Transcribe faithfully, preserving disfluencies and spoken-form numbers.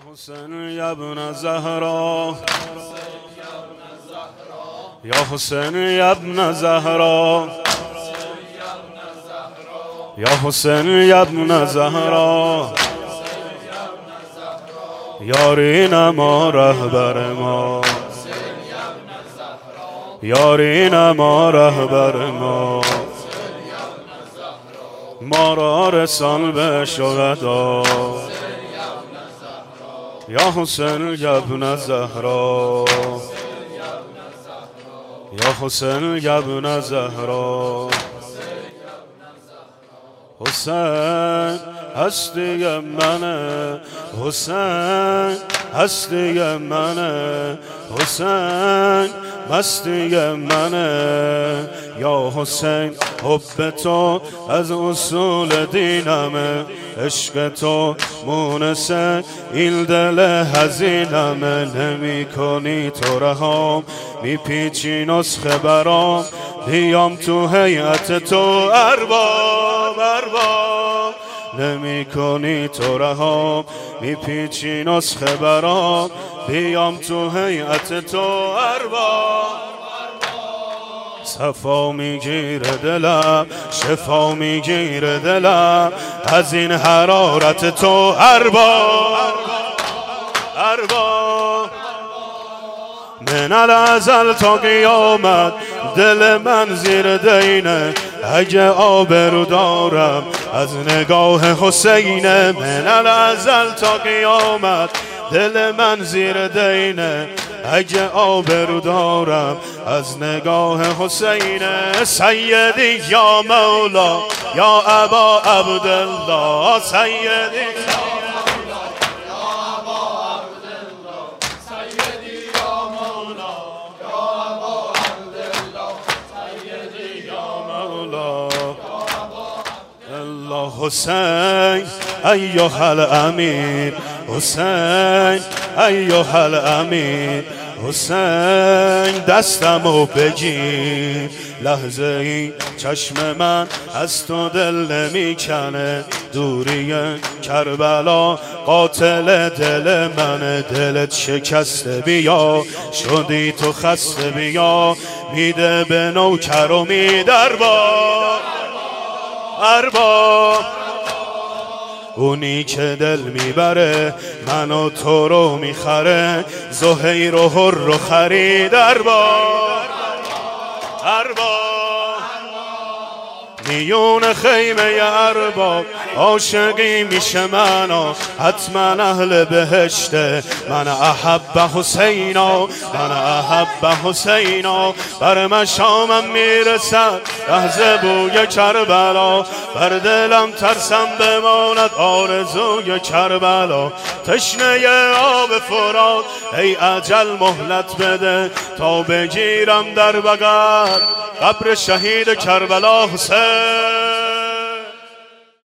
حسین یا ابن زهرا یا حسین یا ابن زهرا یا حسین یا ابن زهرا یارین ما رهبر ما یارین ما رهبر ما ما را رسان به شهدا یا حسین یا ابن زهرا یا حسین یا ابن زهرا حسین هستی منه حسین هستی منه حسین مستی منه یا حسین حب تو از اصول دینمه عشق تو مونس این دل حزینمه نمی کنی تو رهام میپیچی نسخه برام بیام تو هیئت تو ارباب ارباب نمی کنی تو رهام میپیچی نسخه برام بیام تو هیئت تو ارباب صفا میگیره دلم شفا میگیره دلم از این حرارت تو ارباب ارباب من الازل تا قیامت دل من زیر دینه اگه آبرو دارم از نگاه حسینه من الازل تا قیامت دل من زیر دینه اگه آبرو دارم از نگاه حسینه سیدی یا مولا یا ابا عبدالله سیدی حسین ایها الامیر حسین ایها الامیر حسین دستمو بگیر لحظه ای چشم من از تو دل نمیکنه دوری کربلا قاتل دل منه دلت شکسته بیا شدی تو خسته بیا میده به نوکر و میده ارباب ارباب اونی که دل میبره من و تو رو میخره زهیر و هر رو خرید ارباب ارباب میون خیمه ارباب عاشقی میشه منو حتما اهل بهشته من احب حسینا من احب حسینا بر مشامم میرسد لحظه بوی کربلا بر دلم ترسم بماند آرزوی کربلا تشنه آب فرات ای اجل مهلت بده تا بگیرم در بغل قبر شهید کربلا حسین